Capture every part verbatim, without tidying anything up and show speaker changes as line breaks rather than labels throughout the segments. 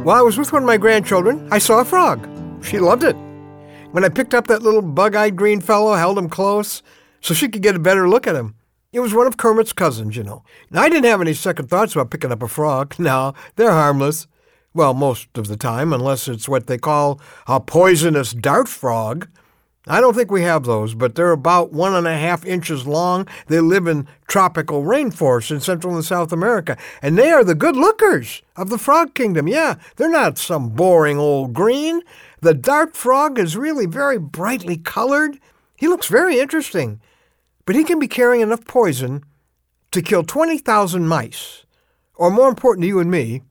While I was with one of my grandchildren, I saw a frog. She loved it. When I picked up that little bug-eyed green fellow, held him close so she could get a better look at him. It was one of Kermit's cousins, you know. Now, I didn't have any second thoughts about picking up a frog. No, they're harmless. Well, most of the time, unless it's what they call a poisonous dart frog. I don't think we have those, but they're about one and a half inches long. They live in tropical rainforests in Central and South America, and they are the good lookers of the frog kingdom. Yeah, they're not some boring old green. The dart frog is really very brightly colored. He looks very interesting, but he can be carrying enough poison to kill twenty thousand mice, or more important to you and me,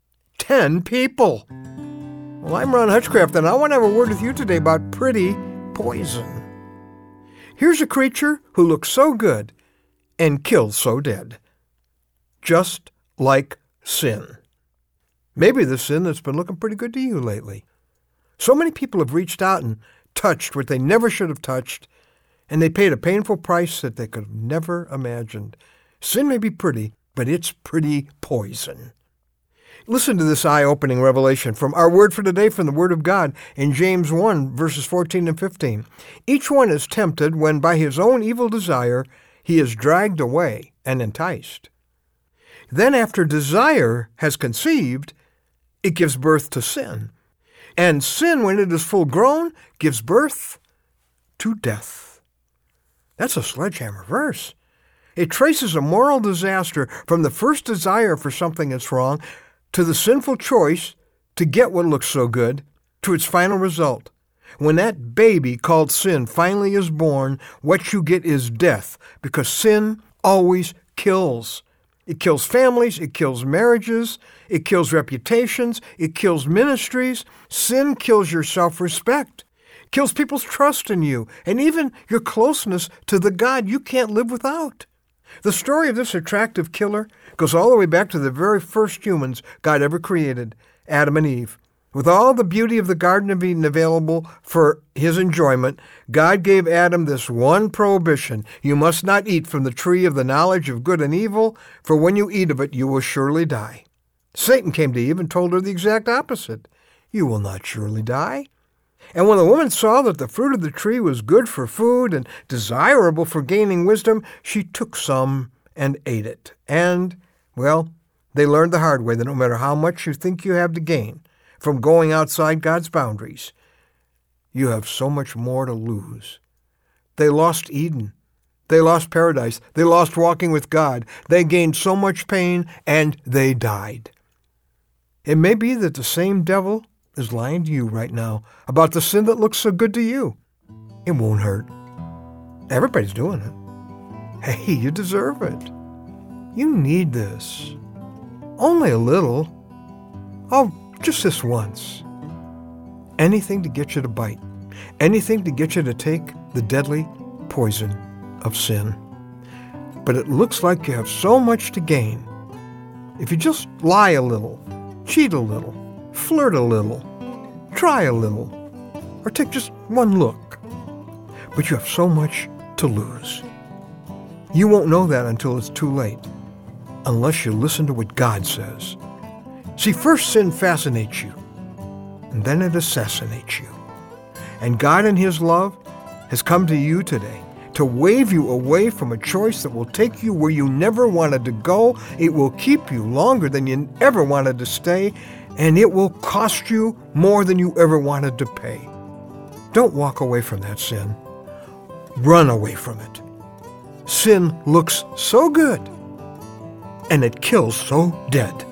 ten people. Well, I'm Ron Hutchcraft, and I want to have a word with you today about pretty poison. Here's a creature who looks so good and kills so dead. Just like sin. Maybe the sin that's been looking pretty good to you lately. So many people have reached out and touched what they never should have touched, and they paid a painful price that they could have never imagined. Sin may be pretty, but it's pretty poison. Listen to this eye-opening revelation from our word for today from the Word of God in James one, verses fourteen and fifteen. Each one is tempted when by his own evil desire he is dragged away and enticed. Then after desire has conceived, it gives birth to sin. And sin, when it is full grown, gives birth to death. That's a sledgehammer verse. It traces a moral disaster from the first desire for something that's wrong to the sinful choice to get what looks so good, to its final result. When that baby called sin finally is born, what you get is death, because sin always kills. It kills families, it kills marriages, it kills reputations, it kills ministries. Sin kills your self-respect, kills people's trust in you, and even your closeness to the God you can't live without. The story of this attractive killer goes all the way back to the very first humans God ever created, Adam and Eve. With all the beauty of the Garden of Eden available for his enjoyment, God gave Adam this one prohibition: you must not eat from the tree of the knowledge of good and evil, for when you eat of it, you will surely die. Satan came to Eve and told her the exact opposite. You will not surely die. And when the woman saw that the fruit of the tree was good for food and desirable for gaining wisdom, she took some and ate it. And, well, they learned the hard way that no matter how much you think you have to gain from going outside God's boundaries, you have so much more to lose. They lost Eden. They lost paradise. They lost walking with God. They gained so much pain, and they died. It may be that the same devil is lying to you right now about the sin that looks so good to you. It won't hurt. Everybody's doing it. Hey, you deserve it. You need this. Only a little. Oh, just this once. Anything to get you to bite. Anything to get you to take the deadly poison of sin. But it looks like you have so much to gain. If you just lie a little, cheat a little, flirt a little, try a little, or take just one look. But you have so much to lose. You won't know that until it's too late, unless you listen to what God says. See, first sin fascinates you, and then it assassinates you. And God in His love has come to you today to wave you away from a choice that will take you where you never wanted to go. It will keep you longer than you ever wanted to stay, and it will cost you more than you ever wanted to pay. Don't walk away from that sin. Run away from it. Sin looks so good, and it kills so dead.